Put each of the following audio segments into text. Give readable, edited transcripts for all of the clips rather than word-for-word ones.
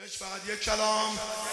فقط یک کلام.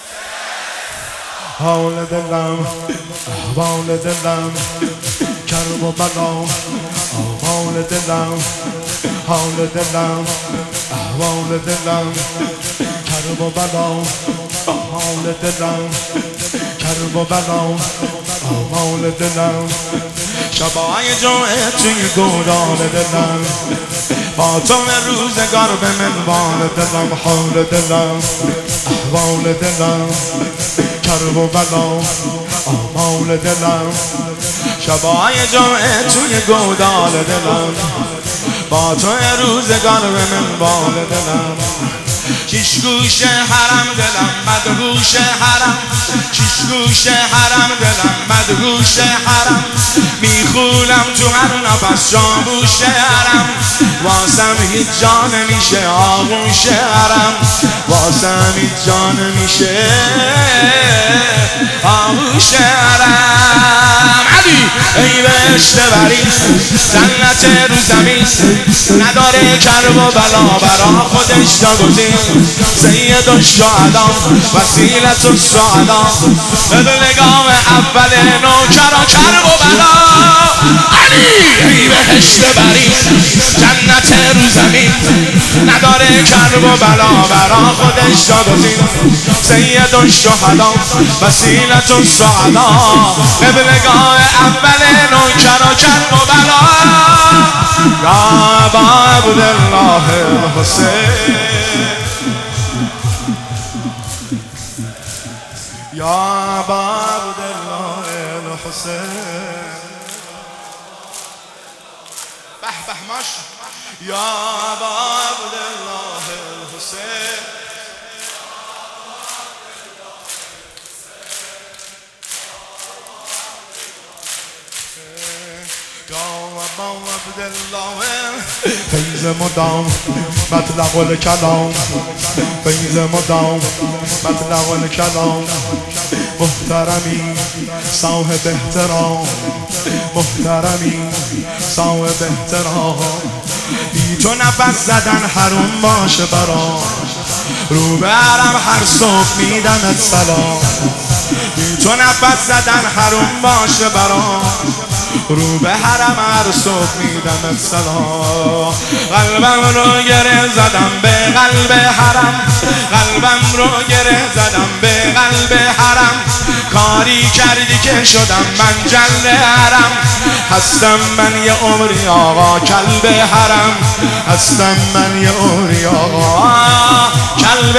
حال دلم احوال دلم کرب و بلا، حال دلم حال دلم احوال دلم کرب و بلا، حال دلم کرب و بلا، حال دلم شبای جمعه توی گودال دلم، با تو روزگار به منوال دلم، حال دلم احوال دلم کرب و بلا، آمال دلم شبای جمعه توی گودال دلم، با تو روزگار به منوال دلم، شیش گوش حرم دلم مدهوش حرم، شیش گوش حرم دلم مدهوش حرم، میخونم تو هر نفس جاموش حرم، واسم هیچ جا نمیشه آغوش حرم، واسم هیچ جا نمیشه آغوش حرم. علی ای بهشت بری جنت رو زمین، نداره کرب و بلا برا خودش جاگزین، سید الشهدا وسیلة السعدا، به نگاه اول نوکرا کرب و بلا. علی ای بهشت بری جنت رو زمین، نداره کرب و بلا برا خودش جاگزین، سید الشهدا وسیلة السعدا، به نگاه اول نوکرا کرب و بلا. یا ابا عبدالله الحسین، یا ابا عبدالله الحسین، به به ماش، یا ابا عبدالله الحسین، یا ابا عبدالله فیض مدام مطلق الکلام، فیض مدام مطلق الکلام، محترمی صاحب احترام، محترمی صاحب احترام، بی تو نفس زدن حروم باشه برام، رو به حرم هر صبح میدمت سلام، بی تو نفس زدن حروم باشه برام، رو به حرم هر صبح میدمت سلام. قلبم رو گره زدم به قلب حرم، قلبم رو گره زدم به قلب حرم، کاری کردی که شدم من جلد حرم، هستم من یه عمری آقا کلب حرم، هستم من یه عمری آقا کلب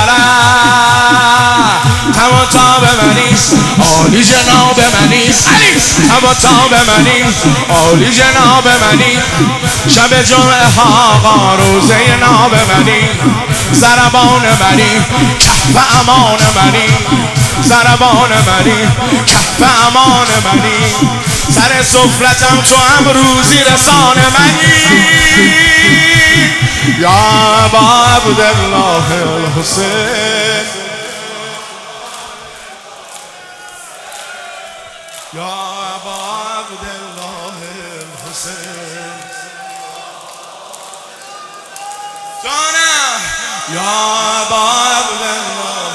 حرم. تم و تاب منیست عالی جناب منیست، تم و تاب منیست عالی جناب منی، شب جمعه ها روزه ناب منی، ضربان منی کف امان منی، ضربان منی کف امان منی، سر سفرتم تو هم روزی رسان منی. یا ابا عبدالله الحسین، یا ابا عبدالله الحسین، جانم یا ابا عبدالله.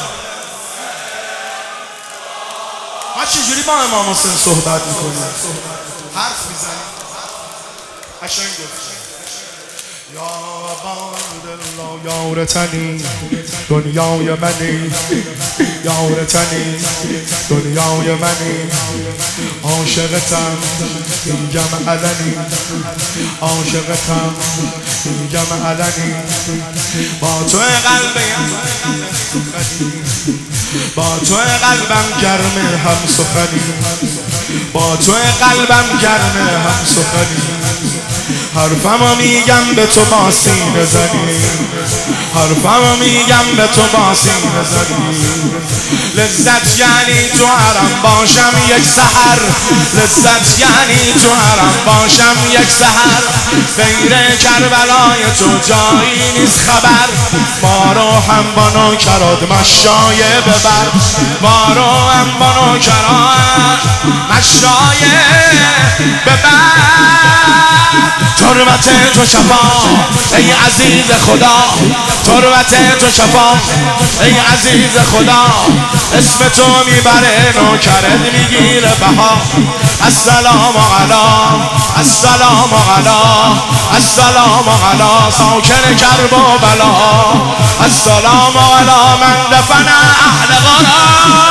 ما چجوری با امام حسین صحبت میکنیم؟ حرف میزنیم قشنگ گفت. یا ابا عبدالله یارتنی دنیای منی، یارتنی دنیای منی، عاشقتم میگم علنی، عاشقتم میگم علنی، با تو قلبم با تو قلبم گرم هم سخنی، با تو قلبم گرم هم سخنی، حرفمو میگم به تو با سینه زنی، حرفمو میگم به تو با سینه زنی، لذت یعنی تو حرم باشم یک سحر، لذت یعنی تو حرم باشم یک سحر، غیر کربلای تو جایی نیست خبر، ما رو هم با نوکرات مشایه ببر، ما رو هم با نوکرات مشایه ببر، تربت تو شفا ای عزیز خدا، تربت تو شفا ای عزیز خدا، اسم تو میبره نوکرت میگیره بها. السلام علی السلام علی السلام علی ساکن کرب و بلا، السلام علی من دفن اهل غلا.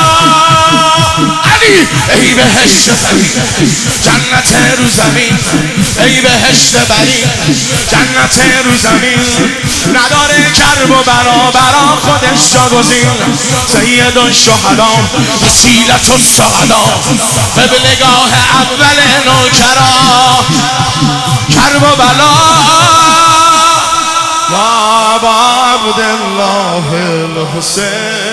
علی ای بهشت زمین جنت رو زمین، ای بهشت بری جنت رو زمین، نداره کرب و بلا برا خودش جاگزین. سید الشهدا وسیلة السعدا قبلگاه اول نوکرا، کرب و بلا یا ابا عبدالله الحسین.